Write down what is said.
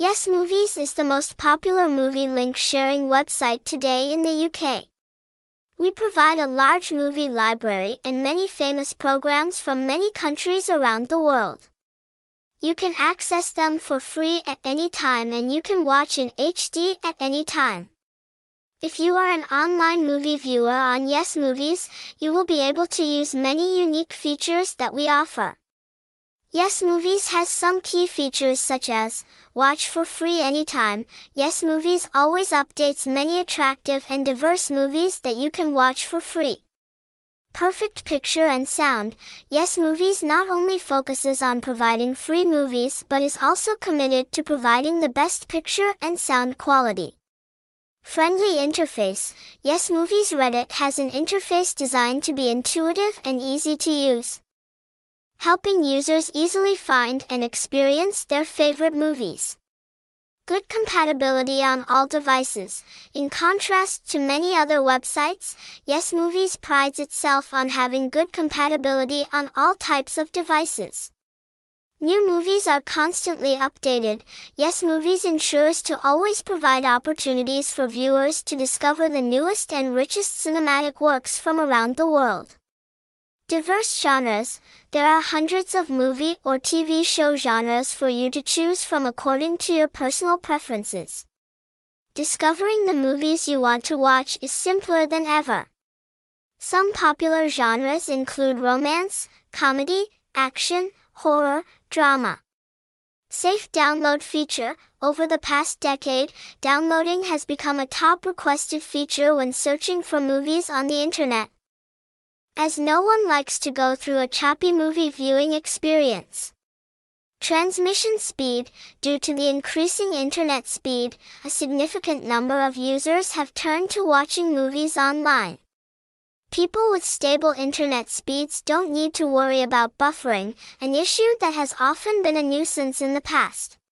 Yes Movies is the most popular movie link sharing website today in the UK. We provide a large movie library and many famous programs from many countries around the world. You can access them for free at any time and you can watch in HD at any time. If you are an online movie viewer on Yes Movies, you will be able to use many unique features that we offer. Yes Movies has some key features such as, watch for free anytime. Yes Movies always updates many attractive and diverse movies that you can watch for free. Perfect picture and sound. Yes Movies not only focuses on providing free movies but is also committed to providing the best picture and sound quality. Friendly interface. Yes Movies Reddit has an interface designed to be intuitive and easy to use, helping users easily find and experience their favorite movies. Good compatibility on all devices. In contrast to many other websites, Yes Movies prides itself on having good compatibility on all types of devices. New movies are constantly updated. Yes Movies ensures to always provide opportunities for viewers to discover the newest and richest cinematic works from around the world. Diverse genres. There are hundreds of movie or TV show genres for you to choose from according to your personal preferences. Discovering the movies you want to watch is simpler than ever. Some popular genres include romance, comedy, action, horror, drama. Safe download feature. Over the past decade, downloading has become a top requested feature when searching for movies on the internet, as no one likes to go through a choppy movie viewing experience. Transmission speed. Due to the increasing internet speed, a significant number of users have turned to watching movies online. People with stable internet speeds don't need to worry about buffering, an issue that has often been a nuisance in the past.